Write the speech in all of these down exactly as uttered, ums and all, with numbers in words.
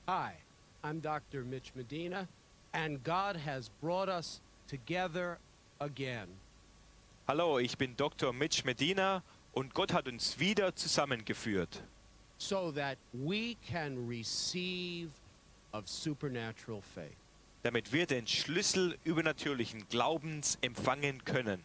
Hi, I'm Doctor Mitch Medina, and God has brought us together again. Hallo, ich bin Doktor Mitch Medina und Gott hat uns wieder zusammengeführt, So that we can receive of supernatural faith. damit wir den Schlüssel übernatürlichen Glaubens empfangen können.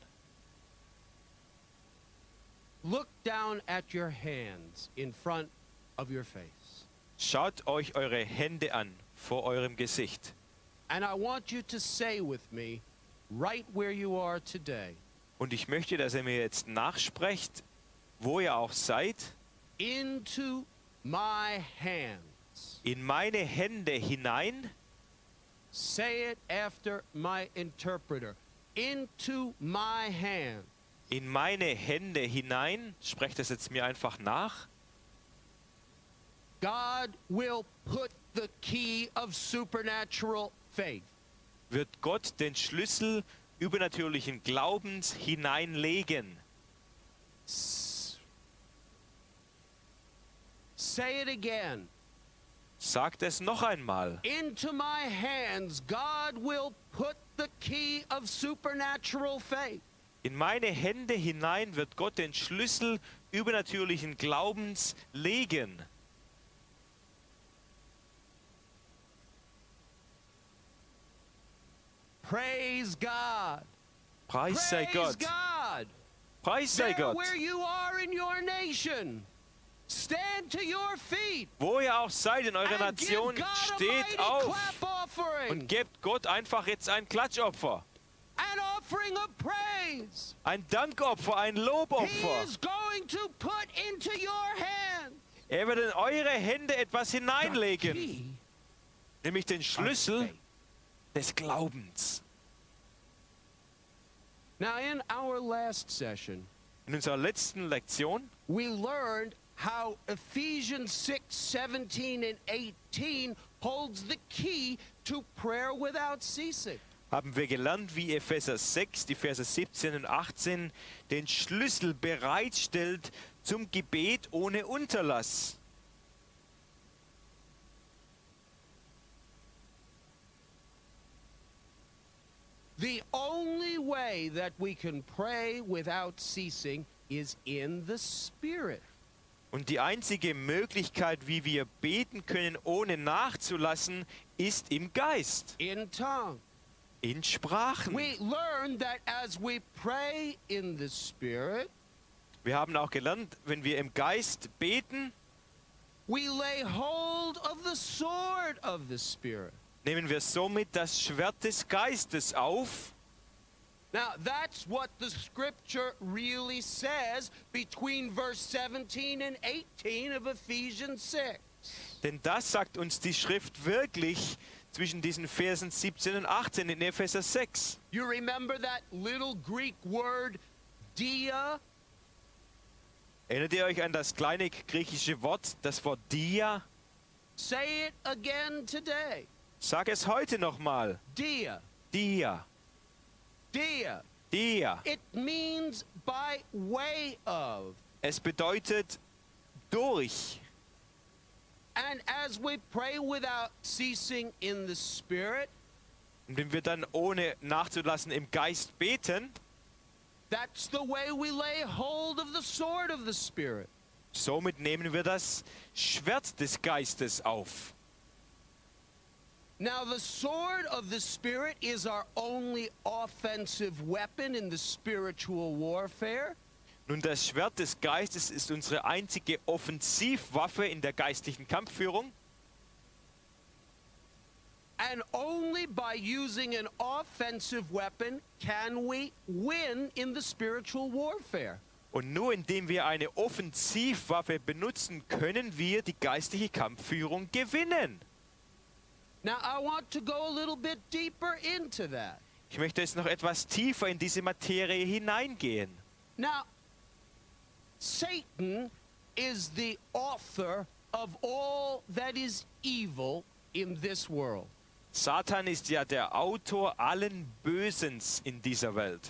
Look down at your hands in front of your face. Schaut euch eure Hände an vor eurem Gesicht. And I want you to say with me, right where you are today, Und ich möchte, dass ihr mir jetzt nachsprecht, wo ihr auch seid, into my hands. in meine Hände hinein. Say it after my interpreter. Into my hands. In meine Hände hinein. Sprecht das jetzt mir einfach nach. God will put the key of supernatural faith. Wird Gott den Schlüssel übernatürlichen Glaubens hineinlegen. S- Say it again. Sagt es noch einmal. Into my hands, God will put the key of supernatural faith. In meine Hände hinein wird Gott den Schlüssel übernatürlichen Glaubens legen. Praise God. Preis sei Praise Gott. God. Preis sei There Gott. where you are in your nation, stand to your feet. Wo ihr auch seid in eurer and give Nation, God a steht mighty auf clap offering. und gebt Gott einfach jetzt ein Klatschopfer. An offering of praise. Ein Dankopfer, ein He Lobopfer. is going to put into your hand Er wird in eure Hände etwas the hineinlegen, key nämlich den of Schlüssel faith. des Glaubens. Now, in our last session, In unserer letzten Lektion we learned how Ephesians six, seventeen, and eighteen holds the key to prayer without ceasing. haben wir gelernt, wie Epheser sechs, die Verse siebzehn und achtzehn, den Schlüssel bereitstellt zum Gebet ohne Unterlass. The only way that we can pray without ceasing is in the Spirit. Und die einzige Möglichkeit, wie wir beten können, ohne nachzulassen, ist im Geist, In tongue. in Sprachen. We learn that as we pray in the Spirit, Wir haben auch gelernt, wenn wir im Geist beten, we lay hold of the sword of the Spirit. nehmen wir somit das Schwert des Geistes auf. Now, that's what the scripture really says between verse seventeen and eighteen of Ephesians six. Denn das sagt uns die Schrift wirklich zwischen diesen Versen siebzehn und achtzehn in Epheser sechs. You remember that little Greek word, dia? Erinnert ihr euch an das kleine griechische Wort, das Wort Dia? Say it again today. Sag es heute nochmal. Dia. Dia, Dia. Dia. It means by way of. Es bedeutet durch. And as we pray without ceasing in the Spirit, Und wenn wir dann ohne nachzulassen im Geist beten, that's the way we lay hold of the sword of the Spirit. somit nehmen wir das Schwert des Geistes auf. Now, the sword of the Spirit is our only offensive weapon in the spiritual warfare. Nun, das Schwert des Geistes ist unsere einzige Offensivwaffe in der geistlichen Kampfführung. And only by using an offensive weapon can we win in the spiritual warfare. Und nur indem wir eine Offensivwaffe benutzen, können wir die geistliche Kampfführung gewinnen. Now, I want to go a little bit deeper into that. Ich möchte jetzt noch etwas tiefer in diese Materie hineingehen. Now, Satan is the author of all that is evil in this world. Satan ist ja der Autor allen Bösens in dieser Welt.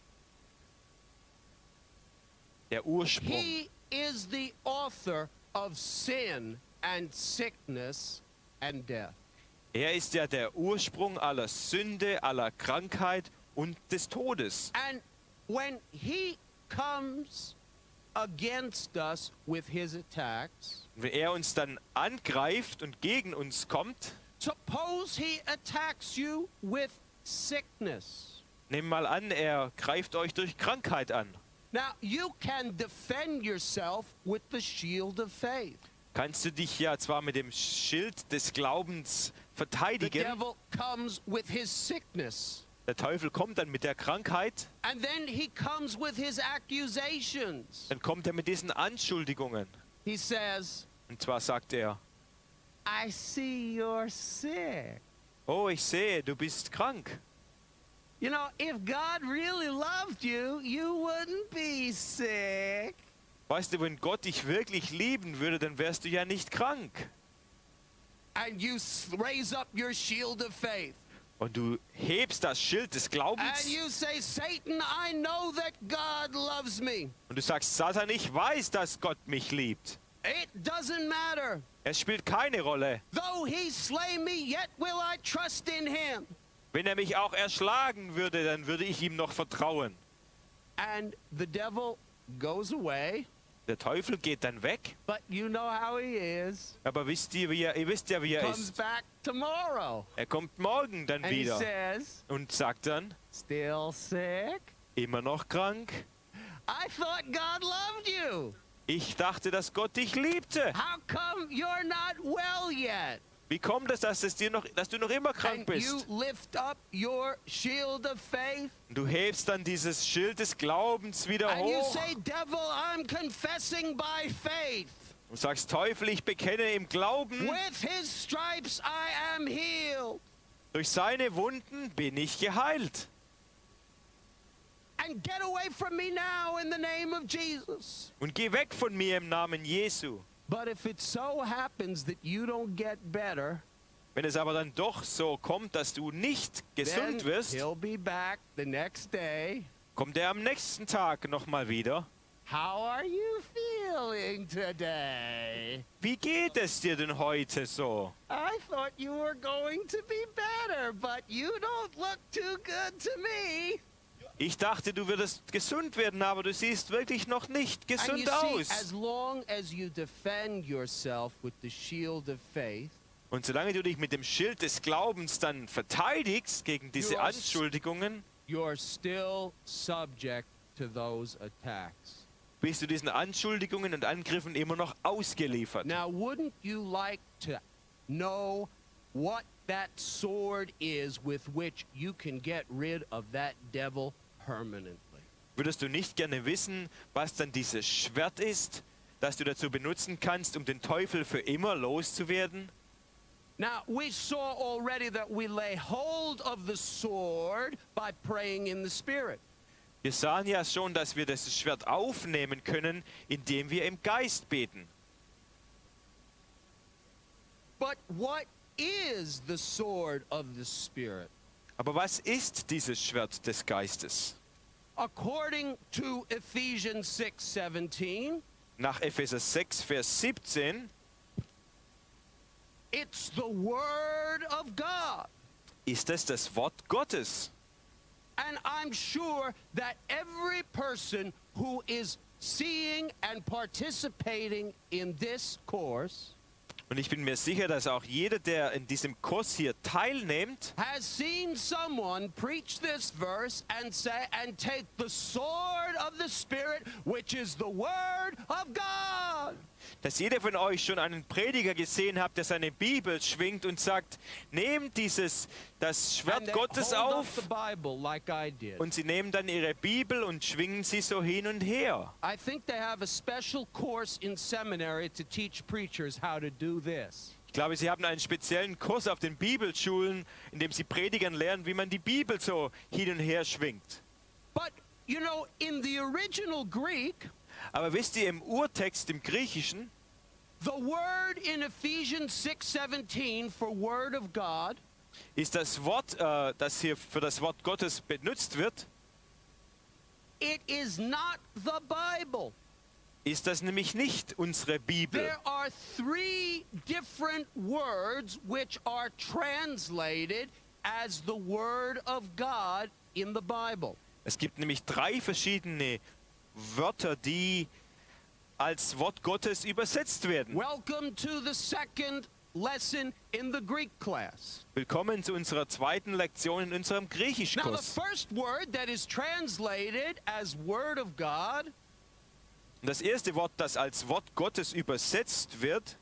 Der Ursprung. He is the author of sin and sickness and death. Er ist ja der Ursprung aller Sünde, aller Krankheit und des Todes. And when he comes against us with his attacks, Wenn er uns dann angreift und gegen uns kommt, suppose he attacks you with sickness. nehmen mal an, er greift euch durch Krankheit an. Now, you can defend yourself with the shield of faith. Kannst du dich ja zwar mit dem Schild des Glaubens The verteidigen, devil comes with his sickness. der Teufel kommt dann mit der Krankheit, And then he comes with his accusations. dann kommt er mit diesen Anschuldigungen. He says, Und zwar sagt er, I see you're sick. oh, ich sehe, du bist krank. You know, if God really loved you, you wouldn't be sick. Weißt du, wenn Gott dich wirklich lieben würde, dann wärst du ja nicht krank. And you s- raise up your shield of faith. Und du hebst das Schild des And Glaubens you say, Satan, I know that God loves me. und du sagst, Satan, ich weiß, dass Gott mich liebt. It doesn't matter. Es spielt keine Rolle. Though he slay me, yet will I trust in him. Wenn er mich auch erschlagen würde, dann würde ich ihm noch vertrauen. And the devil goes away, Der Teufel geht dann weg, but you know how he is. aber wisst ihr, wie er, ihr wisst ja, wie er Comes ist. back tomorrow. Er kommt morgen dann And he wieder says, und sagt dann, still sick? immer noch krank? I thought God loved you. Ich dachte, dass Gott dich liebte. How come you're not well yet? Wie kommt es, dass, es dir noch, dass du noch immer krank And you bist? lift up your shield of faith. Und du hebst dann dieses Schild des Glaubens wieder And you hoch say, devil, I'm confessing by faith. und sagst, Teufel, ich bekenne im Glauben, With his stripes I am healed. durch seine Wunden bin ich geheilt. And get away from me now in the name of Jesus. Und geh weg von mir im Namen Jesu. But if it so happens that you don't get better, Wenn es aber dann doch so kommt, dass du nicht then gesund wirst, he'll be back the next day. kommt er am nächsten Tag nochmal wieder. How are you feeling today? Wie geht es dir denn heute so? I thought you were going to be better, but you don't look too good to me. Ich dachte, du würdest gesund werden, aber du siehst wirklich noch nicht And you gesund see, as aus. long as you defend yourself with the shield of faith, Und solange du dich mit dem Schild des Glaubens dann verteidigst gegen diese You are s- Anschuldigungen, you're still subject to those attacks. bist du diesen Anschuldigungen und Angriffen immer noch ausgeliefert. Now, wouldn't you like to know what that sword is with which you can get rid of that devil permanently? Würdest du nicht gerne wissen, was dann dieses Schwert ist, das du dazu benutzen kannst, um den Teufel für immer loszuwerden? Now, we saw already that we lay hold of the sword by praying in the Spirit. Wir sahen ja schon, dass wir das Schwert aufnehmen können, indem wir im Geist beten. But what is the sword of the Spirit? Aber was ist dieses Schwert des Geistes? According to Ephesians six seventeen, Nach Epheser sechs, Vers siebzehn it's the Word of God. ist es das Wort Gottes. And I'm sure that every person who is seeing and participating in this course Und ich bin mir sicher, dass auch jeder, der in diesem Kurs hier teilnimmt, has seen someone preach this verse and say and take the sword of the Spirit, which is the Word of God. dass jeder von euch schon einen Prediger gesehen hat, der seine Bibel schwingt und sagt, nehmt dieses, das And Schwert they Gottes hold up auf, the Bible like I did. und sie nehmen dann ihre Bibel und schwingen sie so hin und her. I think they have a special course in seminary to teach preachers how to do this. Ich glaube, sie haben einen speziellen Kurs auf den Bibelschulen, in dem sie Predigern lernen, wie man die Bibel so hin und her schwingt. But, you know, in the original Greek, Aber wisst ihr, im Urtext, im Griechischen, the word in Ephesians six seventeen for Word of God ist das Wort, äh, das hier für das Wort Gottes benutzt wird, it is not the Bible. ist das nämlich nicht unsere Bibel. There are three different words which are translated as the Word of God in the Bible. Es gibt nämlich drei verschiedene Wörter, die als Wort Gottes übersetzt werden. Welcome to the second lesson in the Greek class. Willkommen zu unserer zweiten Lektion in unserem Now, the Griechischkurs. first word that is translated as Word of God Und das erste Wort, das als Wort Gottes übersetzt wird,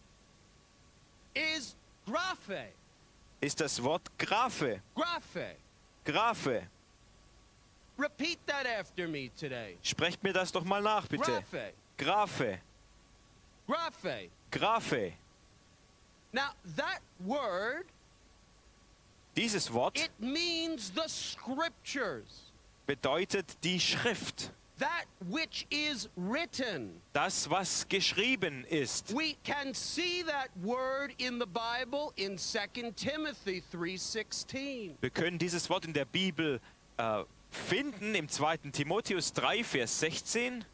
is graphe. ist das Wort Graphe. Graphe. Graphe. Repeat that after me today. Sprecht mir das doch mal nach, bitte. Graphe. Graphe. Graphe. Graphe. Now, that word, Dieses Wort it means the scriptures. bedeutet die Schrift. That which is written. Das, was geschrieben ist. We can see that word in the Bible in Second Timothy three sixteen. Wir können dieses Wort in der Bibel äh, finden im zweiten Timotheus drei, Vers sechzehn.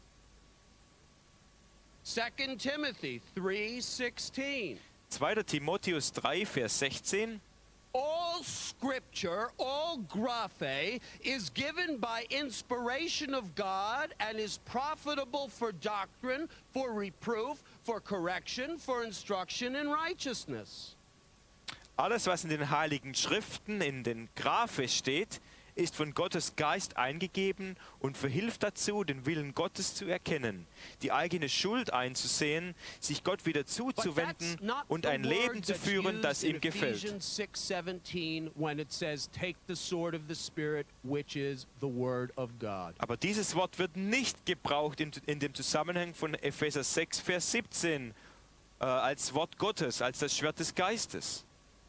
Second Timothy three sixteen. zweiter Timotheus drei, Vers sechzehn. All scripture, all graphe, is given by inspiration of God and is profitable for doctrine, for reproof, for correction, for instruction in righteousness. Alles, was in den Heiligen Schriften, in den Graphe steht, ist von Gottes Geist eingegeben und verhilft dazu, den Willen Gottes zu erkennen, die eigene Schuld einzusehen, sich Gott wieder But zuzuwenden that's not und the ein Leben word zu that's führen, das used in ihm gefällt. Ephesians six seventeen when it says, take the sword of the Spirit, which is the word of God. Aber dieses Wort wird nicht gebraucht in, in dem Zusammenhang von Epheser sechs, Vers siebzehn äh, als Wort Gottes, als das Schwert des Geistes.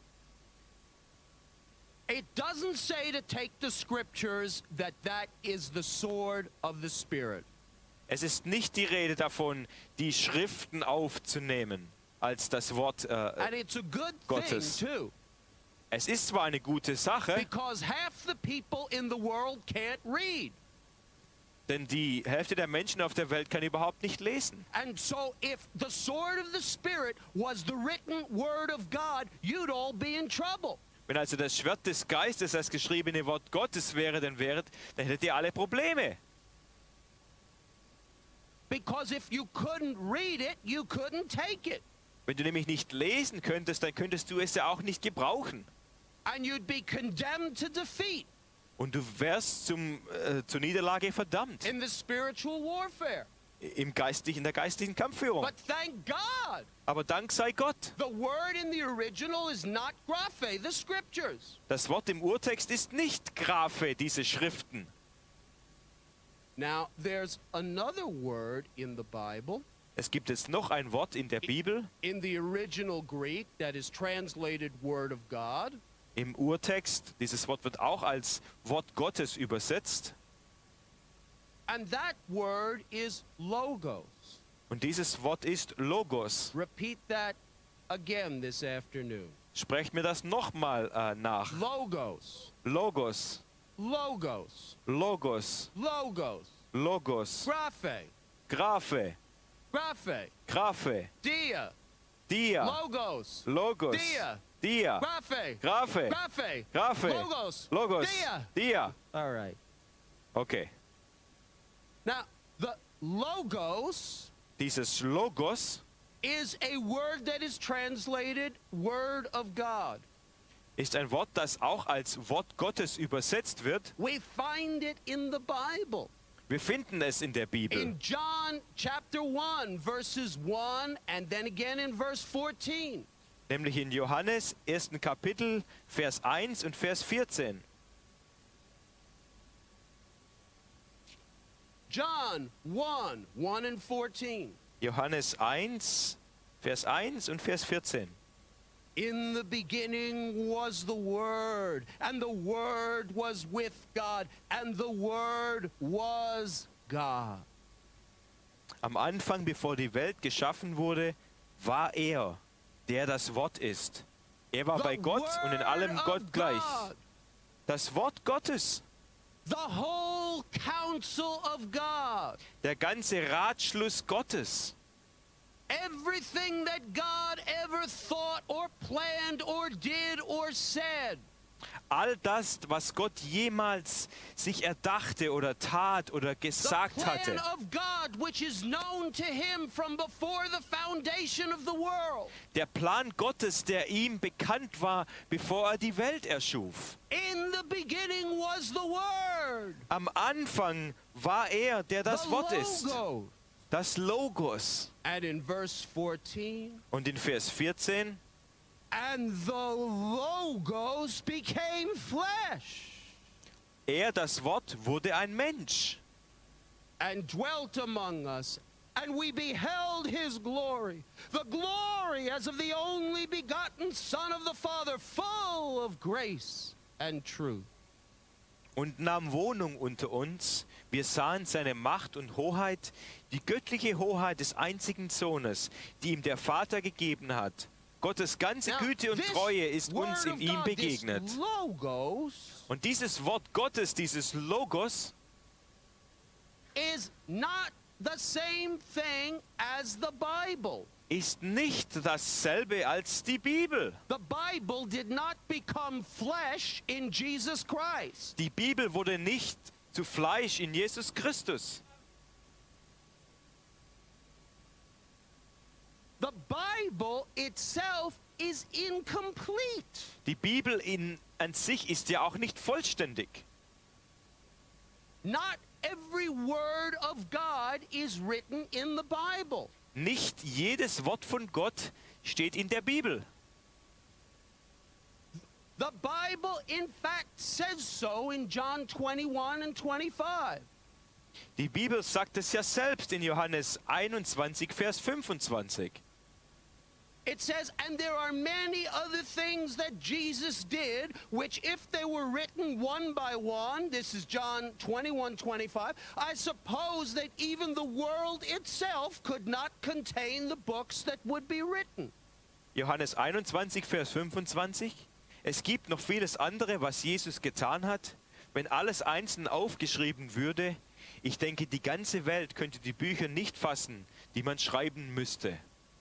It doesn't say to take the scriptures that that is the sword of the Spirit. Es ist nicht die Rede davon, die Schriften aufzunehmen als das Wort äh, And it's a good Gottes. thing, too, Es ist zwar eine gute Sache, because half the people in the world can't read. denn die Hälfte der Menschen auf der Welt kann überhaupt nicht lesen. And so if the sword of the Spirit was the written word of God, you'd all be in trouble. Wenn also das Schwert des Geistes das geschriebene Wort Gottes wäre, dann wäret, dann hättet ihr alle Probleme. Because if you couldn't read it, you couldn't take it. Wenn du nämlich nicht lesen könntest, dann könntest du es ja auch nicht gebrauchen. And you'd be condemned to defeat Und du wärst zum, äh, zur Niederlage verdammt in the spiritual warfare. im geistlichen, in der geistlichen Kampfführung. But thank God, Aber Dank sei Gott. the word in the original is not graphe, the scriptures. Das Wort im Urtext ist nicht Graphe, diese Schriften. Now, there's another word in the Bible, Es gibt jetzt noch ein Wort in der Bibel, in the original Greek, that is translated word of God. im Urtext. Dieses Wort wird auch als Wort Gottes übersetzt. And that word is logos. Und dieses Wort ist Logos. Repeat that again this afternoon. Sprecht mir das nochmal äh, nach. Logos. Logos, Logos. Logos, Logos. Logos, Graphe. Graphe, Graphe. Graphe, Dia. Dia, Logos. Logos, Dia. Dia, Graphe. Graphe, Graphe. Graphe, Logos. Logos, Dia. Dia. All right. Okay, Now, the logos dieses Logos is a word that is translated word of God. ist ein Wort, das auch als Wort Gottes übersetzt wird. We find it in the Bible. Wir finden es in der Bibel. In John chapter one, verses one, and then again in verse fourteen. Nämlich in Johannes ersten Kapitel, Vers eins und Vers vierzehn. John one, one and fourteen. Johannes eins, Vers eins und Vers vierzehn. In the beginning was the Word, and the Word was with God, and the Word was God. Am Anfang, bevor die Welt geschaffen wurde, war er, der das Wort ist. Er war The bei Gott und in allem Word Gott of gleich. God. Das Wort Gottes. The whole counsel of God. Der ganze Ratschluss Gottes. Everything that God ever thought or planned or did or said. All das, was Gott jemals sich erdachte oder tat oder The gesagt plan hatte. of God which is known to him from before the foundation of the world. Der Plan Gottes, der ihm bekannt war, bevor er die Welt erschuf. In the beginning was the Word. Am Anfang war er, der das the Wort ist. Logo. Das Logos. And in verse fourteen, Und in Vers vierzehn, and the Logos became flesh er, das Wort, wurde ein Mensch and dwelt among us, and we beheld his glory, the glory as of the only begotten Son of the Father, full of grace and truth. und nahm Wohnung unter uns. Wir sahen seine Macht und Hoheit, die göttliche Hoheit des einzigen Sohnes, die ihm der Vater gegeben hat. Gottes ganze Now, Güte und this Treue ist word uns in of ihm God, begegnet. this Logos Und dieses Wort Gottes, dieses Logos, is not the same thing as the Bible. ist nicht dasselbe als die Bibel. The Bible did not become flesh in Jesus Christ. Die Bibel wurde nicht zu Fleisch in Jesus Christus. The Bible itself is incomplete. Die Bibel in, an sich ist ja auch nicht vollständig. Not every word of God is written in the Bible. Nicht jedes Wort von Gott steht in der Bibel. The Bible, in fact, says so in John twenty-one and twenty-five. Die Bibel sagt es ja selbst in Johannes einundzwanzig, Vers fünfundzwanzig. It says, and there are many other things that Jesus did, which if they were written one by one, this is John twenty-one, twenty-five, I suppose that even the world itself could not contain the books that would be written. Johannes einundzwanzig, Vers fünfundzwanzig. Es gibt noch vieles andere, was Jesus getan hat. Wenn alles einzeln aufgeschrieben würde, ich denke, die ganze Welt könnte die Bücher nicht fassen, die man schreiben müsste.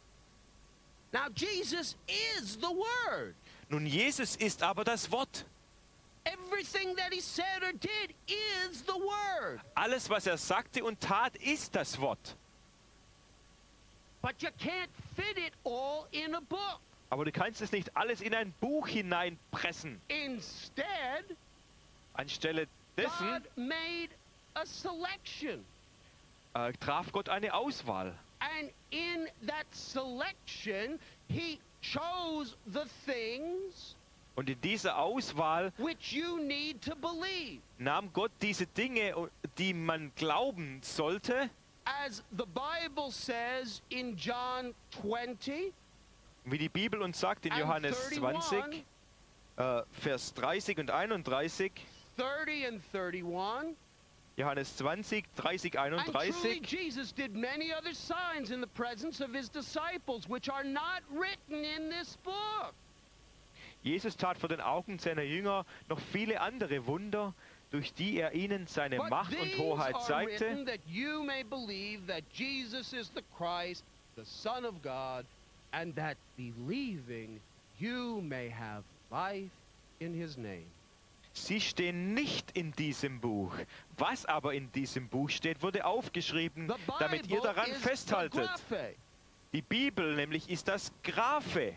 Now, Jesus is the Word. Nun, Jesus ist aber das Wort. Everything that he said or did is the Word. Alles, was er sagte und tat, ist das Wort. But you can't fit it all in a book. Aber du kannst es nicht alles in ein Buch hineinpressen. Instead, Anstelle dessen God made a selection. äh, traf Gott eine Auswahl. And in that selection, he chose the things Und in dieser Auswahl which you need to believe. nahm Gott diese Dinge, die man glauben sollte, As the Bible says in John twenty, wie die Bibel uns sagt in and Johannes zwanzig, thirty-one, äh, Vers dreißig und einunddreißig, thirty and thirty-one. Johannes zwanzig, dreißig, And truly einunddreißig. Jesus did many other signs in the presence of his disciples, which are not written in this book. Jesus tat vor den Augen seiner Jünger noch viele andere Wunder, durch die er ihnen seine But Macht und these Hoheit are zeigte, written that you may believe that Jesus is the Christ, the Son of God, and that believing you may have life in his name. Sie stehen nicht in diesem Buch. Was aber in diesem Buch steht, wurde aufgeschrieben, The damit ihr Bible daran is the festhaltet. Graphe. Die Bibel nämlich ist das Graphe.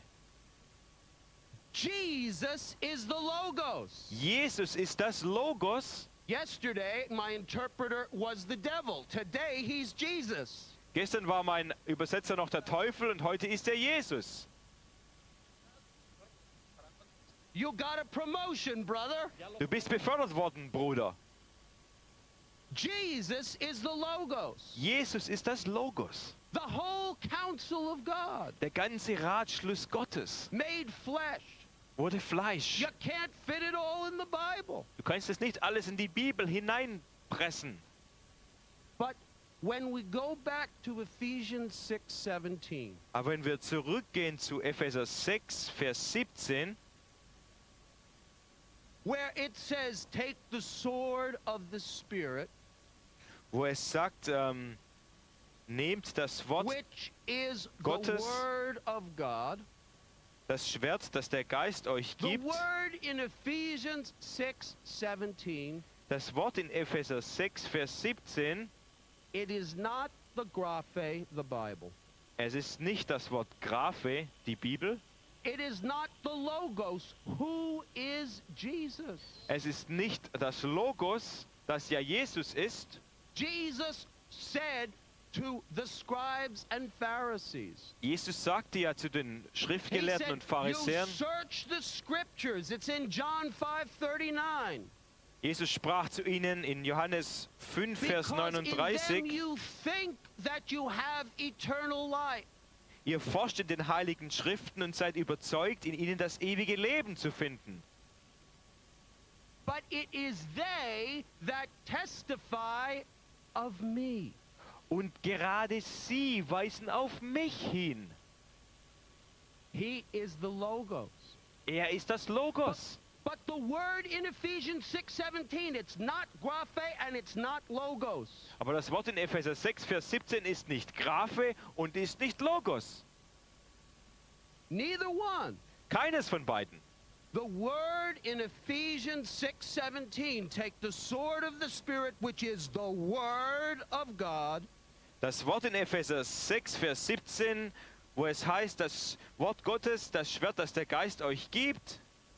Jesus is the Logos. Jesus ist das Logos. Yesterday, my interpreter was the devil. Today, he's Jesus. Gestern war mein Übersetzer noch der Teufel und heute ist er Jesus. You got a promotion, brother. Du bist befördert worden, Bruder. Jesus is the Logos. Jesus ist das Logos. The whole counsel of God Der ganze Ratschluss Gottes made flesh. wurde Fleisch. You can't fit it all in the Bible. Du kannst es nicht alles in die Bibel hineinpressen. But when we go back to Ephesians six seventeen, Aber wenn wir zurückgehen zu Epheser sechs, Vers siebzehn, where it says, take the sword of the Spirit, wo es sagt, ähm, nehmt das Wort, which is the Gottes, word of God. das Schwert, das der Geist euch The gibt. word in Ephesians six seventeen, Das Wort in Epheser sechs, Vers siebzehn, it is not the Graphe, the Bible. es ist nicht das Wort Graphe, die Bibel. It is not the Logos. Who is Jesus? Es ist nicht das Logos, das ja Jesus ist. Jesus said to the scribes and Pharisees, Jesus sagte ja zu den he Schriftgelehrten said, und you Pharisäern, search the scriptures. It's in John five thirty-nine. Jesus sprach zu ihnen in Johannes fünf, Vers Because in them neununddreißig, you think that you have eternal life. ihr forscht in den heiligen Schriften und seid überzeugt, in ihnen das ewige Leben zu finden. But it is they that testify of me. Und gerade sie weisen auf mich hin. He is the Logos. Er ist das Logos. But the word in Ephesians six seventeen, it's not Graphe and it's not Logos. Aber das Wort in Epheser sechs, Vers siebzehn ist nicht Graphe und ist nicht Logos. Neither one. Keines von beiden. The word in Ephesians six seventeen, take the sword of the Spirit, which is the word of God. Das Wort in Epheser sechs, Vers siebzehn, wo es heißt, das Wort Gottes, das Schwert, das der Geist euch gibt,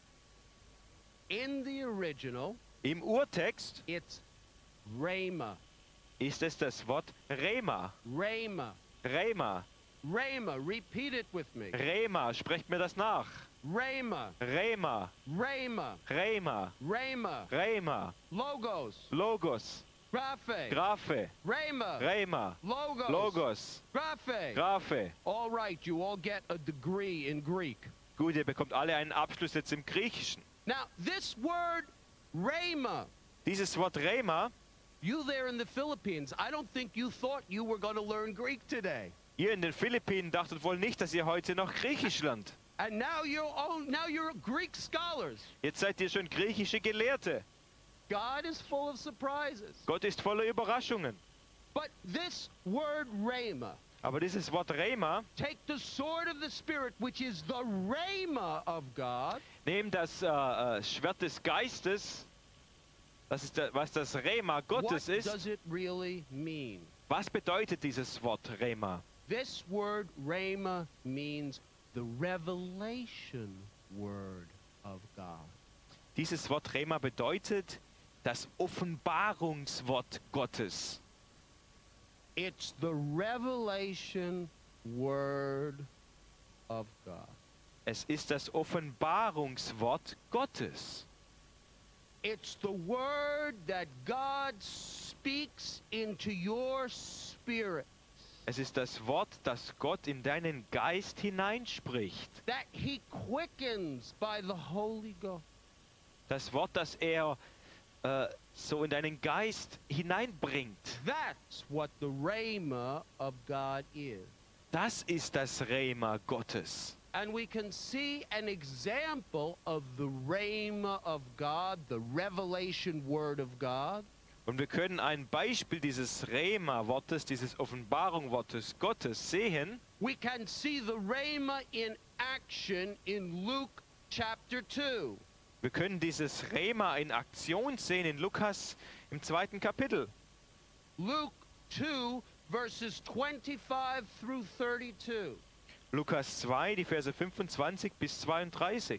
In the original, im Urtext it's Rhema. ist es das Wort Rema. Rhema. Rema. Rhema. Repeat it with me. Rema. Sprecht mir das nach. Rhema. Rema. Rhema. Rema. Rhema. Rema. Logos. Logos. Graphe. Graphe. Rhema. Rema. Logos. Logos. Graphe. Graphe. All right, you all get a degree in Greek. Gut, ihr bekommt alle einen Abschluss jetzt im Griechischen. Now, this word, Rhema, Dieses Wort Rema, you there in the Philippines, I don't think you thought you were going to learn Greek today. ihr in den Philippinen dachtet wohl nicht, dass ihr heute noch Griechisch lernt. And now you're all, now you're Greek scholars. Jetzt seid ihr schon griechische Gelehrte. God is full of surprises. Gott ist voller Überraschungen. But this word Rhema, Aber dieses Wort Rema, take the sword of the Spirit, which is the Rhema of God, nehmt das äh, äh, Schwert des Geistes, das ist der, was das Rema what Gottes ist. does it really mean? Was bedeutet dieses Wort Rema? This word Rhema means the revelation word of God. Dieses Wort Rema bedeutet das Offenbarungswort Gottes. It's the revelation word of God. Es ist das Offenbarungswort Gottes. It's the word that God speaks into your spirit, Es ist das Wort, das Gott in deinen Geist hineinspricht. that he quickens by the Holy Ghost. Das Wort, das er äh, so in deinen Geist hineinbringt. That's what the Rhema of God is. Das ist das Rema Gottes. And we can see an example of the Rhema of God, the revelation word of God, Und wir können ein Beispiel dieses Rema-Wortes, dieses Offenbarung-Wortes Gottes sehen. we can see the Rhema in action in Luke chapter two. Wir können dieses Rema in Aktion sehen in Lukas im zweiten Kapitel. Luke two, verses twenty-five through thirty-two. Lukas zwei, die Verse fünfundzwanzig bis zweiunddreißig.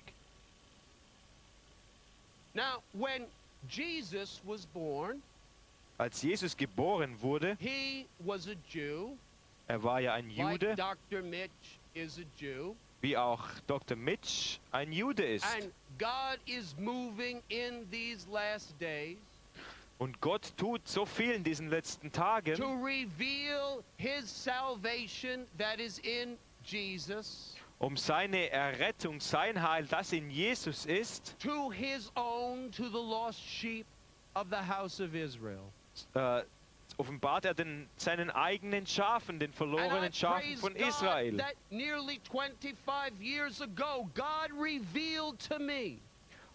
Now, when Jesus was born, Als Jesus geboren wurde, he was a Jew, er war ja ein like Jude, Doctor Mitch is a Jew, wie auch Doktor Mitch ein Jude ist. and God is moving in these last days Und Gott tut so viel in diesen letzten to Tagen, reveal his salvation that is in Jesus um seine Errettung, sein Heil, das in Jesus ist, to his own, to the lost sheep of the house of Israel. äh, offenbart er den, seinen eigenen Schafen, den And I verlorenen Schafen praise von God Israel. that nearly twenty-five years ago, God revealed to me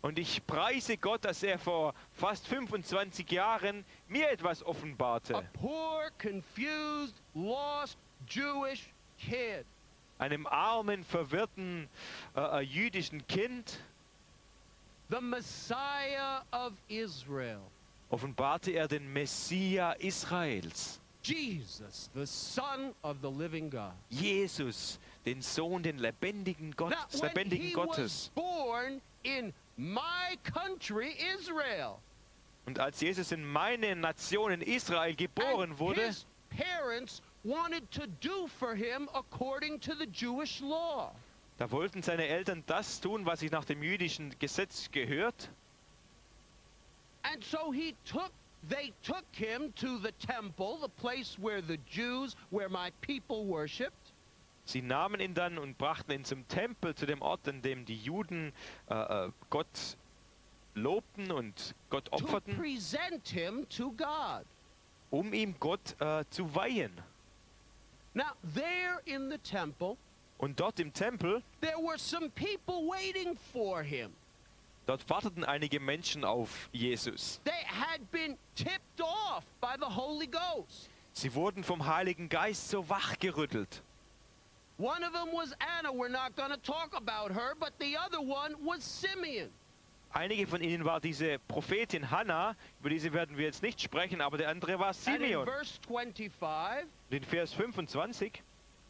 Und ich preise Gott, dass er vor fast fünfundzwanzig Jahren mir etwas A offenbarte. poor, confused, lost Jewish kid. Einem armen, verwirrten äh, äh, jüdischen Kind The Messiah of Israel. offenbarte er den Messia Israels. Jesus, the Son of the living God. Jesus, den Sohn, den lebendigen Gott, Now, des when lebendigen he was Gottes. born in my country, Israel, Und als Jesus in meine Nation, in Israel, geboren and wurde, his parents wanted to do for him according to the Jewish law. da wollten seine Eltern das tun, was sich nach dem jüdischen Gesetz gehört. And so he took, they took him to the temple, the place where the Jews, where my people worshipped, Sie nahmen ihn dann und brachten ihn zum Tempel, zu dem Ort, an dem die Juden äh, äh, Gott lobten und Gott to opferten, present him to God. um ihm Gott äh, zu weihen. Now, there in the temple, Und dort im Tempel, there were some people waiting for him. dort warteten einige Menschen auf Jesus. They had been tipped off by the Holy Ghost. Sie wurden vom Heiligen Geist so wachgerüttelt. One of them was Anna. We're not going to talk about her, but the other one was Simeon. Einige von ihnen war diese Prophetin Hannah, über diese werden wir jetzt nicht sprechen, aber der andere war And in Simeon. verse twenty-five, In Vers fünfundzwanzig,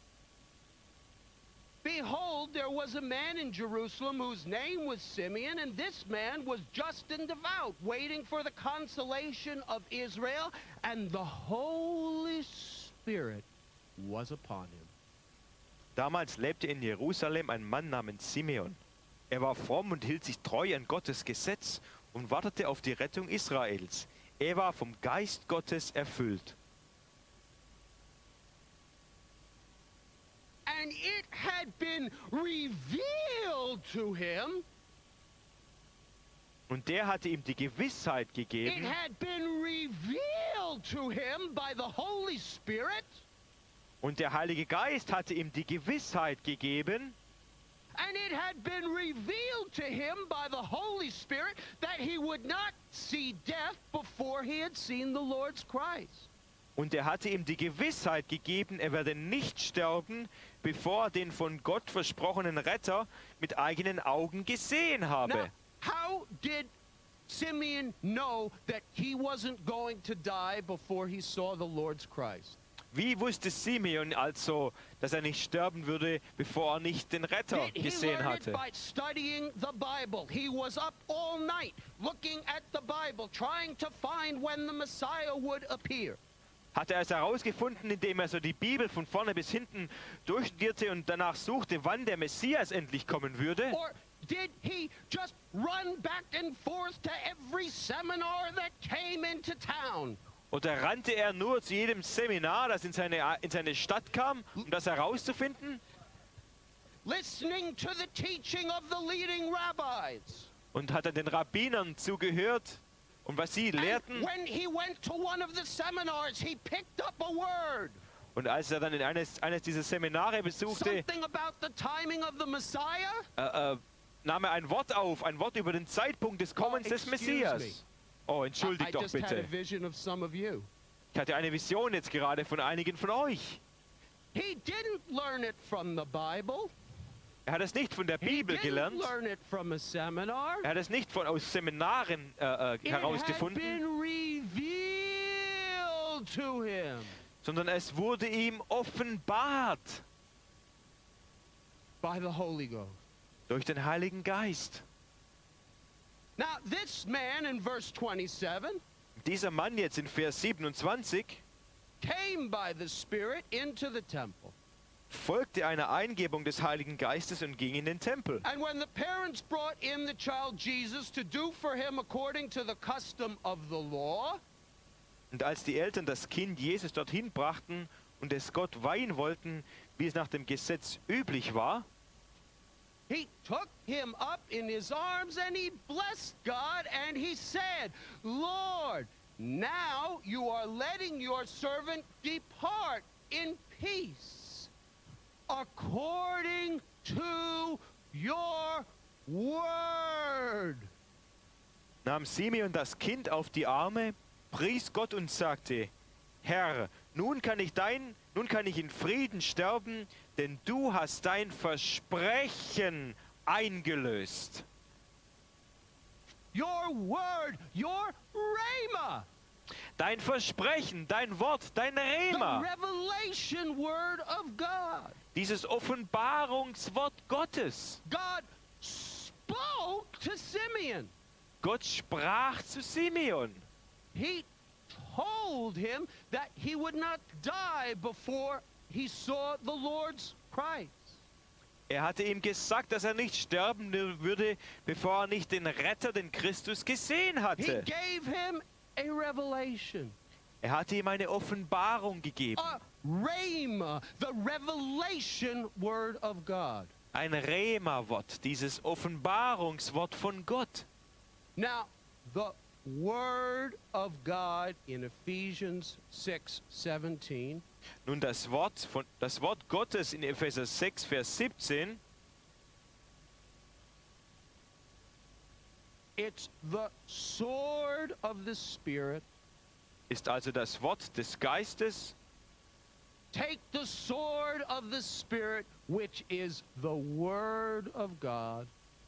behold, there was a man in Jerusalem whose name was Simeon, and this man was just and devout, waiting for the consolation of Israel, and the Holy Spirit was upon him. damals lebte in Jerusalem ein Mann namens Simeon. Er war fromm und hielt sich treu an Gottes Gesetz und wartete auf die Rettung Israels. Er war vom Geist Gottes erfüllt. And it had been revealed to him, Und der hatte ihm die Gewissheit it gegeben, had been revealed to him by the Holy Spirit, und der Heilige Geist hatte ihm die Gewissheit gegeben, and it had been revealed to him by the Holy Spirit that he would not see death before he had seen the Lord's Christ. und er hatte ihm die Gewissheit gegeben, er werde nicht sterben, bevor er den von Gott versprochenen Retter mit eigenen Augen gesehen Now, habe. how did Simeon know that he wasn't going to die before he saw the Lord's Christ? Wie wusste Simeon also, dass er nicht sterben würde, bevor er nicht den Retter He, he gesehen learned hatte? it by studying the Bible. He was up all night looking at the Bible, trying to find when the Messiah would appear. Hat er es herausgefunden, indem er so die Bibel von vorne bis hinten durchstudierte und danach suchte, wann der Messias endlich kommen würde? Or did he just run back and forth to every seminar that came into town? Oder rannte er nur zu jedem Seminar, das in seine, in seine Stadt kam, um das herauszufinden? Listening to the teaching of the leading rabbis. Und hat er den Rabbinern zugehört und was sie And lehrten? when he went to one of the seminars, he picked up a word. Und als er dann in eines, eines dieser Seminare besuchte, Something about the timing of the Messiah? äh, äh, nahm er ein Wort auf, ein Wort über den Zeitpunkt des Kommens des excuse Messias. me. Oh, I entschuldigt doch just had a bitte. vision of some of you. Ich hatte eine Vision jetzt gerade von einigen von euch. He didn't learn it from the Bible. Er hat es nicht von der He Bibel didn't gelernt. learn it from a seminar. Er hat es nicht von, aus Seminaren äh, äh, It had herausgefunden, been revealed to him sondern es wurde ihm offenbart by the Holy Ghost. durch den Heiligen Geist. Now, this man in verse twenty-seven Dieser Mann jetzt in Vers siebenundzwanzig came by the Spirit into the temple. folgte einer Eingebung des Heiligen Geistes und ging in den Tempel. And when the parents brought in the child Jesus to do for him according to the custom of the law, Und als die Eltern das Kind Jesus dorthin brachten und es Gott weihen wollten, wie es nach dem Gesetz üblich war, he took him up in his arms and he blessed God and he said, Lord, now you are letting your servant depart in peace according to your word. nahm Simeon das Kind auf die Arme, pries Gott und sagte: Herr, nun kann ich dein, nun kann ich in Frieden sterben, denn du hast dein Versprechen eingelöst. Your word, your rhema. Dein Versprechen, dein Wort, dein The Rema. revelation word of God. Dieses Offenbarungswort Gottes. God spoke to Simeon. Gott sprach zu Simeon. He told him that he would not die before he saw the Lord's Christ. Er hatte ihm gesagt, dass er nicht sterben würde, bevor er nicht den Retter, den Christus, gesehen He hatte. gave him a revelation. Er hatte ihm eine Offenbarung gegeben. A rhema, the revelation word of God. Ein Rema-Wort, dieses Offenbarungswort von Gott. Now, the word of God in Ephesians six seventeen Nun das Wort, von, das Wort Gottes in Epheser sechs, Vers siebzehn, it's the sword of the Spirit. ist also das Wort des Geistes. Take the sword of the Spirit, which is the word of God.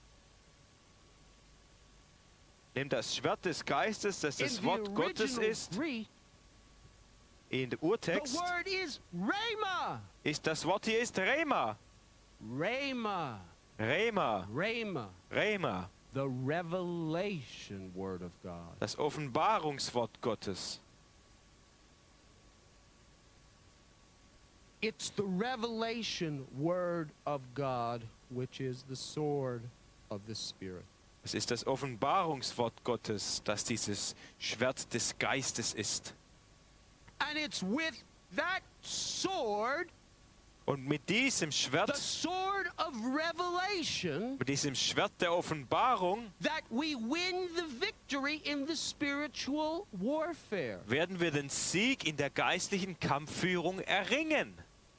Nehmt das Schwert des Geistes, das In das the Wort Gottes original ist. Greek, In dem the Urtext word is rhema. ist das Wort hier ist Rema. Rhema. Rema, Rhema. Rema, The revelation word of God. das Offenbarungswort Gottes. It's the revelation word of God, which is the sword of the Spirit. Es ist das Offenbarungswort Gottes, das dieses Schwert des Geistes ist. And it's with that sword, Und mit diesem the Schwert, sword of revelation, mit diesem Schwert der Offenbarung, that we win the victory in the spiritual warfare. werden wir den Sieg in der geistlichen Kampfführung erringen.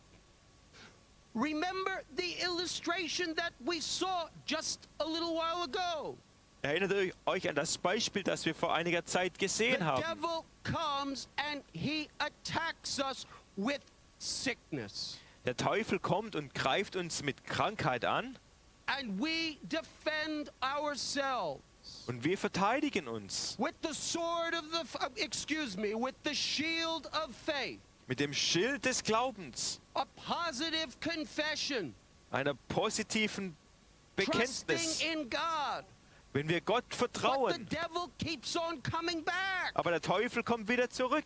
Remember the illustration that we saw just a little while ago. Erinnert euch- euch an das Beispiel, das wir vor einiger Zeit The gesehen haben. devil comes and he attacks us with sickness. Der Teufel kommt und greift uns mit Krankheit an And we defend ourselves und wir verteidigen uns with the sword of the, f- uh, excuse me, with the shield of faith, mit dem Schild des Glaubens, a positive confession, einer positiven trusting Bekenntnis. in God. Wenn wir Gott But the vertrauen, devil keeps on coming back. aber der Teufel kommt wieder zurück.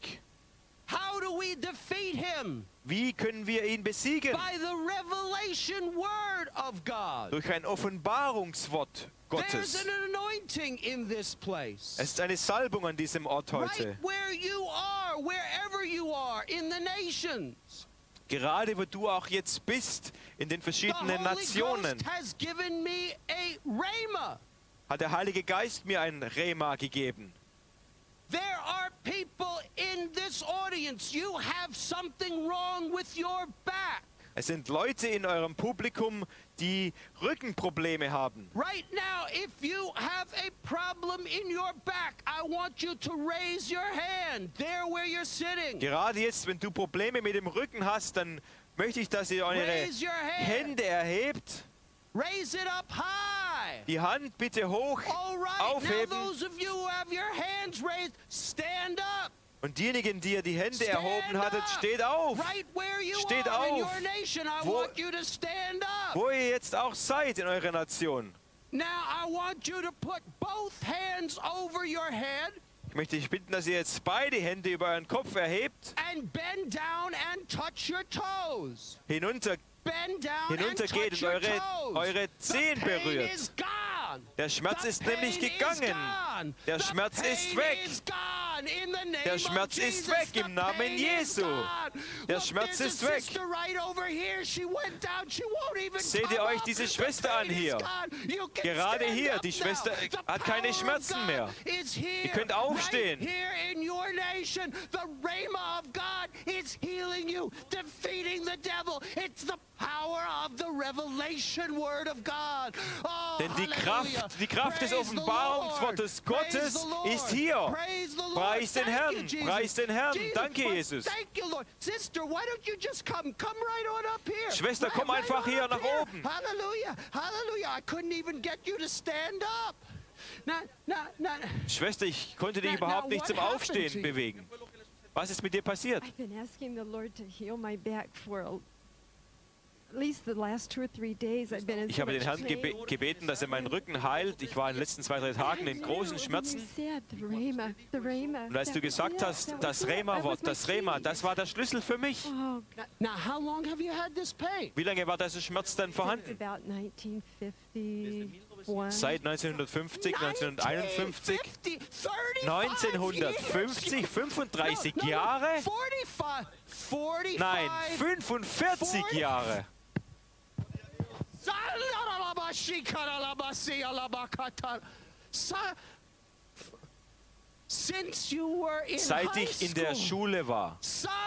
How do we defeat him? Wie können wir ihn besiegen? By the revelation word of God. Durch ein Offenbarungswort There's Gottes. an anointing in this place. Es ist eine Salbung an diesem Ort Right heute. where you are, wherever you are, in the nations. Gerade wo du auch jetzt bist, in den The verschiedenen Holy Nationen, Ghost has given me a rhema. hat der Heilige Geist mir ein Rema gegeben. There are people in this audience, you have something wrong with your back. Es sind Leute in eurem Publikum, die Rückenprobleme haben. Right now, if you have a problem in your back, I want you to raise your hand there where you're sitting. Gerade jetzt, wenn du Probleme mit dem Rücken hast, dann möchte ich, dass ihr eure Raise your hand. Hände erhebt. Raise it up high. Die Hand bitte hoch All right, now aufheben. those of you who have your hands raised, stand up. Und diejenigen, die ihr die Hände Stand erhoben hattet, up. steht auf. Right where you Steht are in auf. your nation, I Wo- want you to stand up. Wo ihr jetzt auch seid in eurer Nation. Now I want you to put both hands over your head Ich möchte dich bitten, dass ihr jetzt beide Hände über euren Kopf erhebt, and bend down and touch your toes. hinunter, Bend down hinuntergeht and und touch your eure, toes. eure The Zehen pain berührt. is gone. Der Schmerz The ist nämlich pain is gegangen. gone. Der The Schmerz ist pain weg. is gone. In the name Der Schmerz of ist Jesus, weg the im Namen pain is Jesu. gone. Der Look, Schmerz there's ist a weg. sister right over here. She went down. She won't even Seht come ihr euch up. diese The Schwester pain an is hier? gone. You can Gerade stand hier, up die now. Schwester The hat keine power of Schmerzen God mehr. is here. Ihr könnt aufstehen. Right here in your nation. The rhema of God is healing you, defeating the devil. It's the power of the revelation word of God. Oh, Denn die hallelujah. Kraft, die Kraft des Praise the Offenbarungswortes Lord. Praise Gottes the Lord. ist hier. Praise the Lord. Preis den Thank you, Herrn, Jesus. preis den Herrn. Jesus, Danke, well, Jesus. Thank you, Lord. Sister, why don't you just come? Come right on up here. Schwester, Right- komm right einfach on hier up nach here. oben. Hallelujah. Hallelujah. I couldn't even get you to stand up. Now, now, now, Schwester, ich konnte dich Now- überhaupt now nicht what zum happened Aufstehen to you? bewegen. Was ist mit dir passiert? I've been asking the Lord to heal my back for a, at least the last two or three days. I've been in Ich so habe den much Herrn gebe pain. gebeten, dass er meinen Rücken heilt. Ich war in den letzten zwei, drei Tagen in großen And Schmerzen. you said the Rhema, the Rhema, Und als du that was gesagt it, hast, that das was it, that was Rema-Wort, my das Rema, key. das war der Schlüssel für mich. Oh, now, how long have you had this pain? Wie lange war dieser Schmerz dann since vorhanden? about nineteen fifty-one. Seit neunzehnhundertfünfzig, neunzehnhunderteinundfünfzig, thirty-five neunzehnhundertfünfzig, years. fünfunddreißig No, no, no, Jahre? forty-five, forty-five. Nein, fünfundvierzig Jahre. Since you were in Seit high ich in der school. Schule war.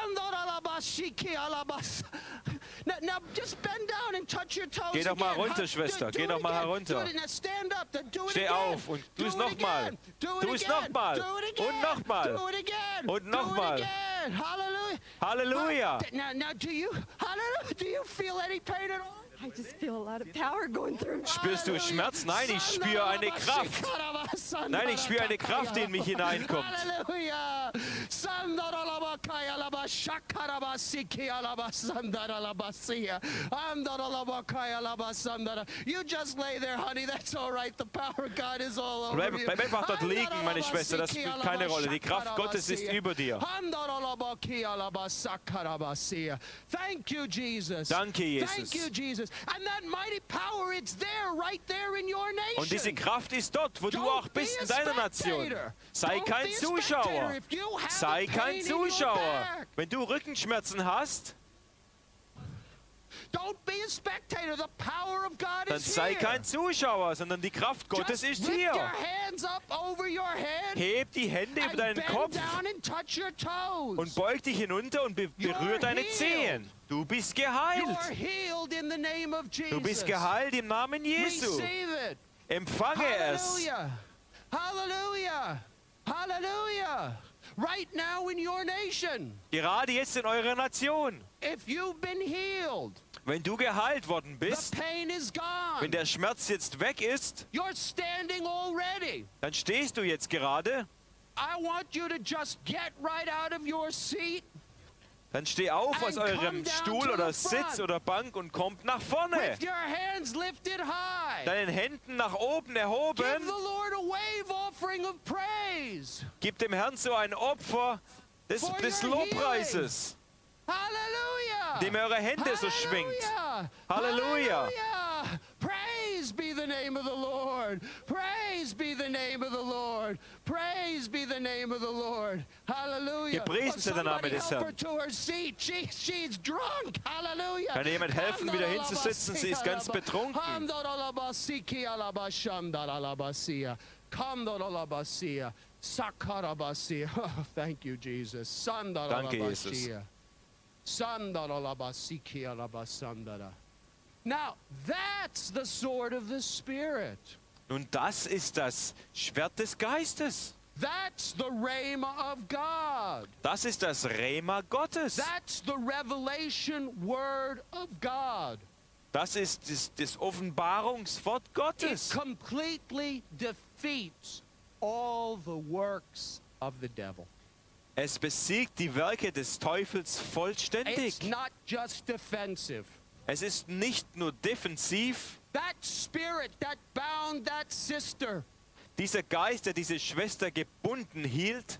Now, now just bend down and touch your toes. Geh doch mal again. runter, Huh? Schwester. Do, Geh do doch it mal again. herunter. Do it, now stand up. Then do it Steh again. auf und Do tu's it noch mal. again. Do it Tu's again. noch mal. Do it Und again. noch mal. Do it again. Und noch Do it mal. again. Hallelujah. Halleluja. Huh? Now, now, do you, hallelujah, do you feel any pain at all? I just feel a lot of power going through me. Spürst du Schmerz? Nein, ich spüre eine Kraft. Nein, ich spüre eine Kraft, die in mich hineinkommt. Halleluja. Sandaralabakaya labashakarabasiki alabasandaralabasia. Andaralabakaya labasandara. You just lay there, honey. That's all right. The power of God is all over Bleib, you. bleib einfach dort liegen, meine Schwester. Das spielt keine Rolle. Die Kraft Gottes ist über dir. Thank you, Jesus. Danke, Jesus. Thank you, Jesus. And that mighty power, it's there, right there in your nation. Und diese Kraft ist dort, wo du Don't auch be bist a in deiner Nation. spectator. Sei Don't kein be a Zuschauer. spectator. If you have Sei a kein pain in your Zuschauer. back, Wenn du Rückenschmerzen hast, don't be a spectator. The power of God dann is sei here. kein Zuschauer, sondern die Kraft Gottes Just ist lift hier. your hands up over your head Heb die Hände über and deinen bend Kopf down and touch your toes. und beug dich hinunter und be berühr deine Zehen. Du bist You're geheilt. healed in the name of Jesus. Du bist geheilt im Namen Jesu. Receive it. Empfange es. Hallelujah. Hallelujah. Hallelujah. Right now in your nation, Gerade jetzt in eurer Nation. if you've been healed, Wenn du geheilt worden the bist, pain is gone. wenn der Schmerz jetzt weg ist, You're standing already. dann stehst du jetzt gerade. I want you to just get right out of your seat Dann steh auf aus And come eurem down Stuhl to oder the front. Sitz oder Bank und kommt nach vorne. with your hands lifted high. Deinen Händen nach oben Give erhoben. the Lord a wave offering of praise. Gib dem Herrn so ein Opfer des, For des your Lobpreises, Hallelujah. dem er eure Hände so schwingt. Hallelujah. Halleluja. Hallelujah. Praise be the name of the Lord. Praise be the name of the Lord. Praise be the name of the Lord. Hallelujah. Gepriesen sei der Name somebody des help Herrn. her to her seat. She, she's drunk. Hallelujah. Kann jemand helfen, wieder hinzusitzen? Sie ist ganz betrunken. Handoralabasiki alabashandaralabasia. Kandoralabasia. Sakarabasia. Oh, thank you, Jesus. Danke, Jesus. Sandaralabasia. Sandaralabasiki alabasandara. Now, that's the sword of the Spirit. Nun, das ist das Schwert des Geistes. That's the Rhema of God. Das ist das Rema Gottes. That's the revelation word of God. Das ist das, das Offenbarungswort It Gottes. completely defeats all the works of the devil. Es besiegt die Werke des Teufels vollständig. It's not just defensive. Es ist nicht nur defensiv. That spirit that bound that sister Dieser Geist, der diese Schwester gebunden hielt,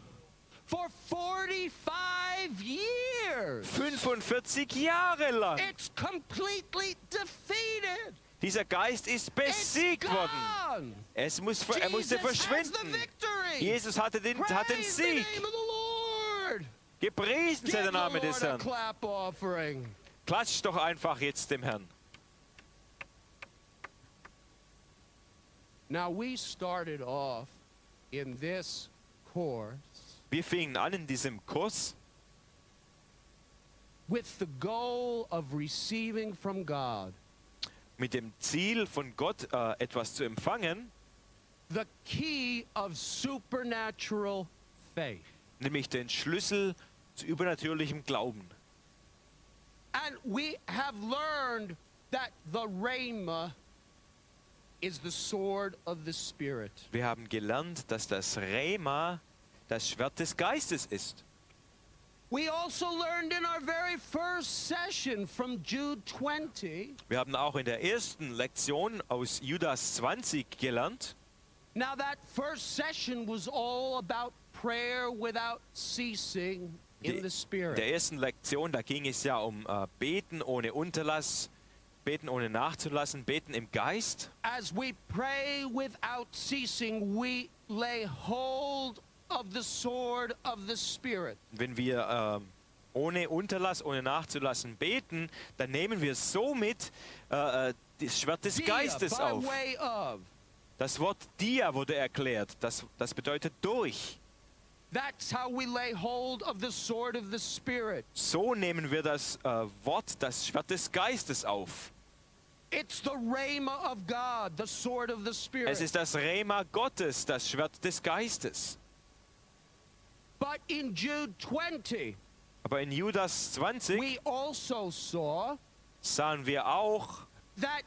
for forty-five years. fünfundvierzig Jahre lang. It's completely defeated. Dieser Geist ist It's besiegt worden. gone. Es muss, er musste Jesus has the verschwinden. victory. Jesus hatte den, hat den Praise the Sieg. name of the Lord. Gepriesen sei Give der the Name des Lord a Herrn. clap offering. Klatsch doch einfach jetzt dem Herrn. Now we started off in this course Wir fingen an in diesem Kurs with the goal of receiving from God mit dem Ziel, von Gott äh, etwas zu empfangen, the key of supernatural faith. nämlich den Schlüssel zu übernatürlichem Glauben. And we have learned that the rhema is the sword of the Spirit. Wir haben gelernt, dass das Rema das Schwert des Geistes ist. We also learned in our very first session from Jude twenty. Wir haben auch in der ersten Lektion aus Judas zwanzig gelernt. Now that first session was all about prayer without ceasing in Die, the in Spirit. der ersten Lektion, da ging es ja um äh, Beten ohne Unterlass, Beten ohne nachzulassen, Beten im Geist. As we pray without ceasing, we lay hold of the sword of the Spirit. Wenn wir äh, ohne Unterlass, ohne nachzulassen beten, dann nehmen wir somit äh, äh, das Schwert des Dia, Geistes by auf. way of. Das Wort Dia wurde erklärt. Das, das bedeutet durch. That's how we lay hold of the sword of the Spirit. So nehmen wir das äh, Wort, das Schwert des Geistes auf. It's the rhema of God, the sword of the Spirit. Es ist das Rema Gottes, das Schwert des Geistes. But in Jude twenty, Aber in Judas zwanzig we also saw sahen wir auch, that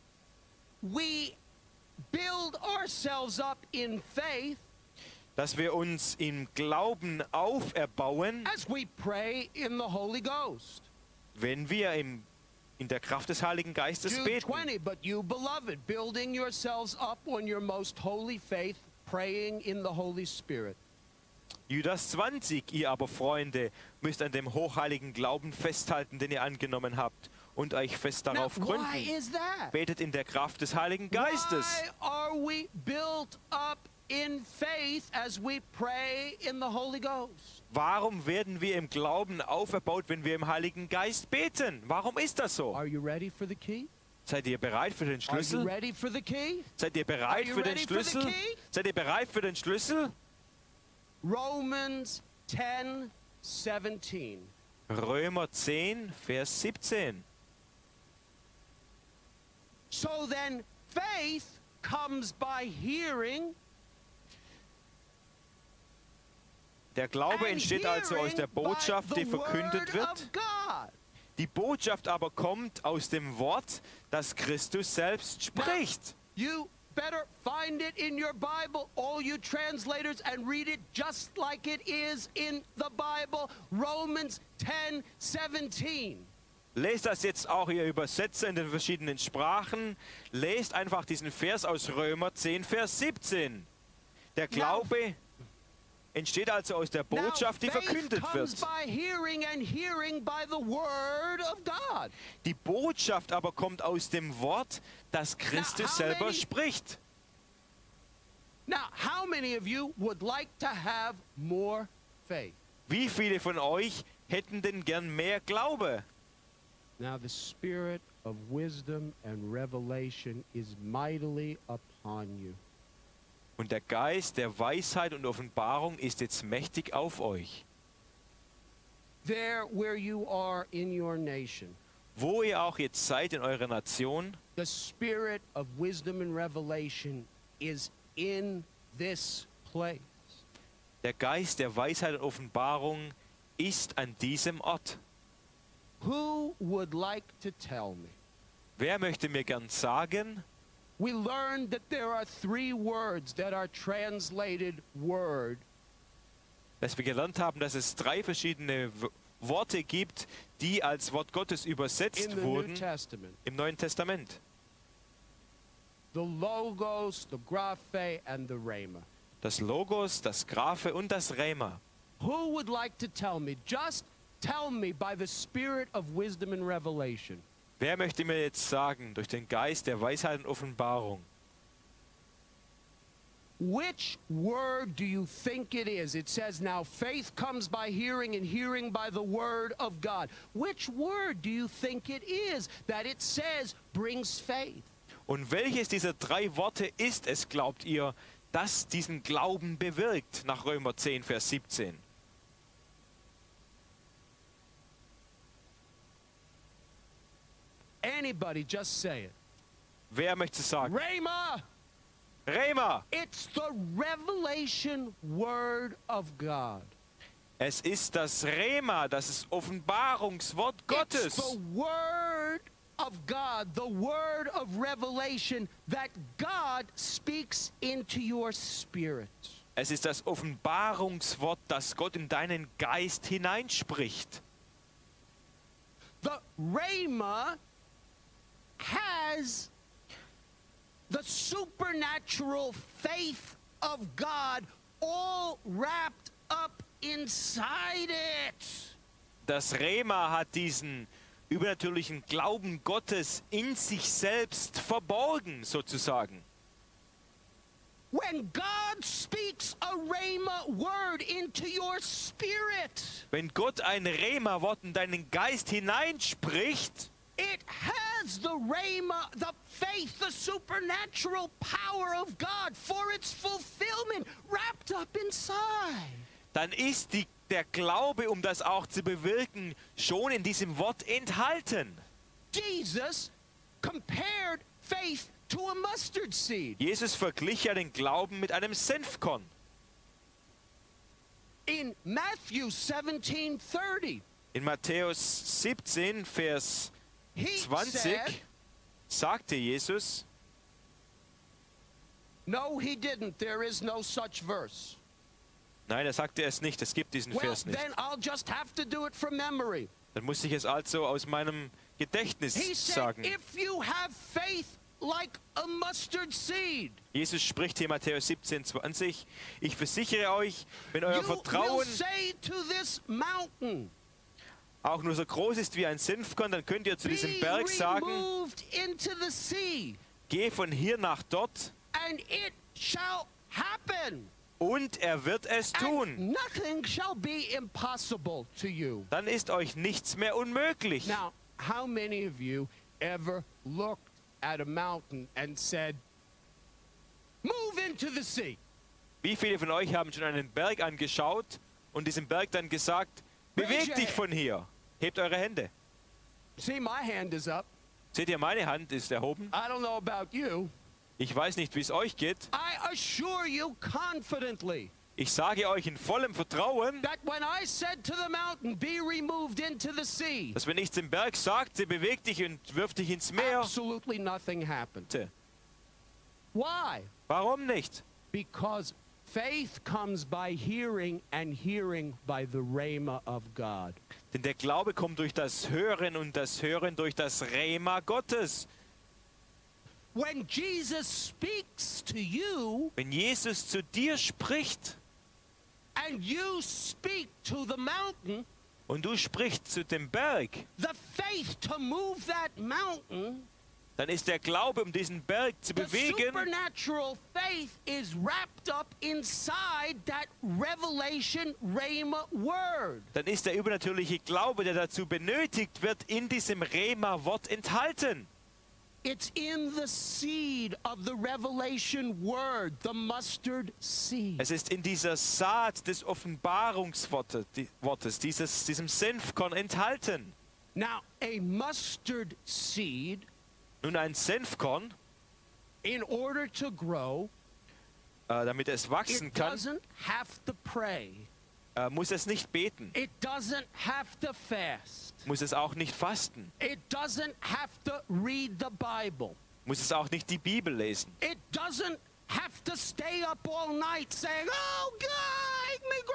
we build ourselves up in faith dass wir uns im Glauben auferbauen, as we pray in the Holy Ghost. wenn wir im, in der Kraft des Heiligen Geistes Jude beten. twenty, but you, beloved, building yourselves up on your most holy faith, praying in the Holy Spirit. Judas zwanzig, ihr aber Freunde, müsst an dem hochheiligen Glauben festhalten, den ihr angenommen habt, und euch fest Now, darauf why gründen. is that? Betet in der Kraft des Heiligen Geistes. Why are we built up in faith as we pray in the Holy Ghost? Warum werden wir im Glauben auferbaut, wenn wir im Heiligen Geist beten? Warum ist das so? Are you ready for the key? Seid ihr bereit für den Are you Schlüssel? ready for the key? Seid ihr Are bereit you für den ready for the Schlüssel? key? Seid ihr bereit für den Schlüssel? Romans ten seventeen. Römer zehn, Vers siebzehn. So then, faith comes by hearing, Der Glaube and entsteht also aus der hearing by Botschaft, die the verkündet word wird. of God. Die Botschaft aber kommt aus dem Wort, das Christus selbst spricht. You better find it in your Bible, all you translators, and read it just like it is in the Bible. Romans ten seventeen. Lest das jetzt auch, ihr Übersetzer in den verschiedenen Sprachen. Lest einfach diesen Vers aus Römer zehn, Vers siebzehn. Der Glaube entsteht also aus der Botschaft, die now, faith verkündet comes wird. by hearing, and hearing by the word of God. Die Botschaft aber kommt aus dem Wort, das Christus how selber many- spricht. Now, how many of you would like to have more faith? Wie viele von euch hätten denn gern mehr Glaube? Now, the spirit of wisdom and revelation is mightily upon you. Und der Geist der Weisheit und Offenbarung ist jetzt mächtig auf euch. There where you are in your nation, Wo ihr auch jetzt seid in eurer Nation, the spirit of wisdom and revelation is in this place. der Geist der Weisheit und Offenbarung ist an diesem Ort. Who would like to tell me? Wer möchte mir gern sagen, We learned that there are three words that are translated word. dass wir gelernt haben, dass es drei verschiedene W- Worte gibt, die als Wort Gottes In übersetzt the New wurden Testament. im Neuen Testament. The Logos, the Graphe, and the Rhema. Das Logos, das Graphe und das Rema. Who would like to tell me? Just tell me by the spirit of wisdom and revelation. Wer möchte mir jetzt sagen, durch den Geist der Weisheit und Offenbarung, Which word do you think it is? It says, now faith comes by hearing, and hearing by the word of God. Which word do you think it is that it says brings faith? und welches dieser drei Worte ist es, glaubt ihr, das diesen Glauben bewirkt, nach Römer zehn, Vers siebzehn? Anybody, just say it. Wer möchte es sagen? Rhema. Rhema. It's the revelation word of God. Es ist das Rhema, das ist Offenbarungswort It's Gottes. the word of God, the word of revelation that God speaks into your spirit. Es ist das Offenbarungswort, das Gott in deinen Geist hineinspricht. The Rhema has the supernatural faith of God all wrapped up inside it. Das Rhema hat diesen übernatürlichen Glauben Gottes in sich selbst verborgen, sozusagen. When God speaks a Rhema word into your spirit, Wenn Gott ein Rhema-Wort in deinen Geist hineinspricht, it has the Rhema, the faith, the supernatural power of God for its fulfillment wrapped up inside. dann ist die, der Glaube, um das auch zu bewirken, schon in diesem Wort enthalten. Jesus compared faith to a mustard seed. Jesus verglich ja den Glauben mit einem Senfkorn. In Matthew seventeen thirty, In Matthäus siebzehn, Vers he zwanzig said, sagte Jesus, no, he didn't. There is no such verse. nein, er sagte es nicht, es gibt diesen Well, Vers nicht. then I'll just have to do it from memory. Dann muss ich es also aus meinem He Gedächtnis said, sagen. if you have faith like a mustard seed, Jesus spricht hier Matthäus siebzehn, zwanzig. Ich versichere euch, wenn euer you will Vertrauen say to this mountain, auch nur so groß ist wie ein Senfkorn, dann könnt ihr zu diesem be Berg sagen, removed into the sea, geh von hier nach dort and it shall happen. und er wird es tun. And nothing shall be impossible to you. Dann ist euch nichts mehr unmöglich. Now, how many of you ever looked at a mountain and said, move into the sea? Wie viele von euch haben schon einen Berg angeschaut und diesem Berg dann gesagt, bewegt dich von hier, hebt eure Hände. See, my hand is up. Seht ihr, meine Hand ist erhoben. I don't know about you. Ich weiß nicht, wie es euch geht. I assure you confidently Ich sage euch in vollem Vertrauen, that when I said to the mountain, be removed into the sea, dass wenn ich zum Berg sagte, beweg dich und wirf dich ins Meer, absolutely nothing happened. Why? warum nicht? Because faith comes by hearing, and hearing by the rhema of God. Denn der Glaube kommt durch das Hören und das Hören durch das Rhema Gottes. When Jesus speaks to you, Wenn Jesus zu dir spricht and you speak to the mountain, und du sprichst zu dem Berg, the faith to move that mountain, dann ist der Glaube, um diesen Berg zu the bewegen, supernatural faith is wrapped up inside that revelation rhema word. dann ist der übernatürliche Glaube, der dazu benötigt wird, in diesem Rhema-Wort enthalten. It's in the seed of the revelation word, the mustard seed. Es ist in dieser Saat des Offenbarungswortes, die- Wortes, dieses, diesem Senfkorn enthalten. Now, a mustard seed, Nun ein Senfkorn, in order to grow, äh, damit es wachsen it kann, doesn't have to pray. äh, muss es nicht beten, It doesn't have to fast. muss es auch nicht fasten, It doesn't have to read the Bible. muss es auch nicht die Bibel lesen. It doesn't have to stay up all night saying, oh God, make me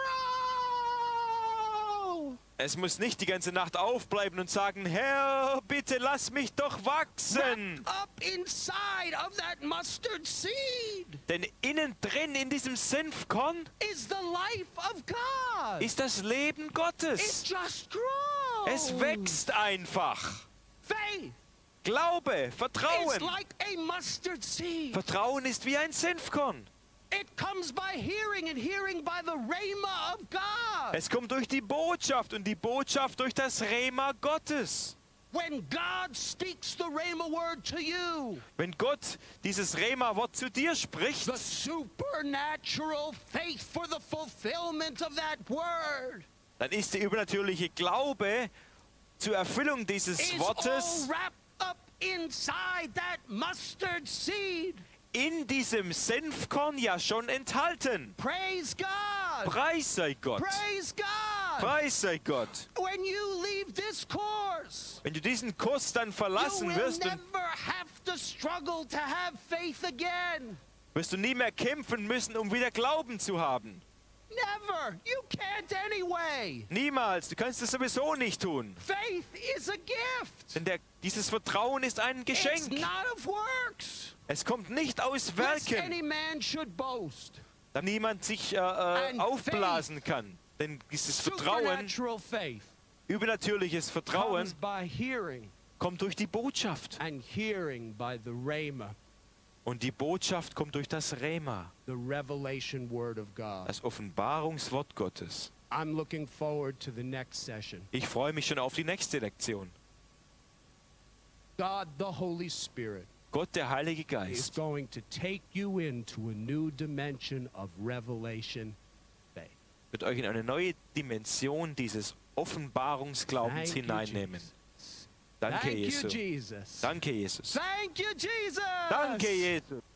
grow. Es muss nicht die ganze Nacht aufbleiben und sagen, Herr, bitte lass mich doch wachsen. Wrapped up inside of that mustard seed Denn innen drin in diesem Senfkorn is the life of God. ist das Leben It Gottes. just grows. Es wächst einfach. Faith Glaube, is Vertrauen. like a mustard seed. Vertrauen ist wie ein Senfkorn. It comes by hearing, and hearing by the rhema of God. Es kommt durch die Botschaft und die Botschaft durch das Rhema Gottes. When God speaks the rhema word to you, Wenn Gott dieses Rhema-Wort zu dir spricht, the supernatural faith for the fulfillment of that word dann ist der übernatürliche Glaube zur Erfüllung dieses is all Wortes wrapped up inside that mustard seed. In diesem Senfkorn ja schon enthalten. Praise God. Preis sei Gott. Praise God. Preis sei Gott. When you leave this course, Wenn du diesen Kurs dann you verlassen will wirst, never dann have to struggle to have faith again. wirst du nie mehr kämpfen müssen, um wieder Glauben zu haben. Never. You can't anyway. Niemals. Du kannst es sowieso nicht tun. Faith is a gift. Denn der, dieses Vertrauen ist ein It's Geschenk. not of works. Es kommt nicht aus Lest Werken, any man should boast. da niemand sich äh, äh, And aufblasen kann. Denn dieses Vertrauen, Supernatural faith übernatürliches Vertrauen, comes by hearing, kommt durch die Botschaft. and hearing by the rhema, Und die Botschaft kommt durch das Rema, the revelation word of God. das Offenbarungswort Gottes. I'm looking forward to the next session. Ich freue mich schon auf die nächste Lektion. God, the Holy Spirit, Gott, der Heilige is Geist, going to take you into a new dimension of revelation faith. wird euch in eine neue Dimension dieses Offenbarungsglaubens Thank you, hineinnehmen. Jesus. Danke, Thank you, Jesus. Jesus. Danke, Jesus. Thank you, Jesus. Danke, Jesus.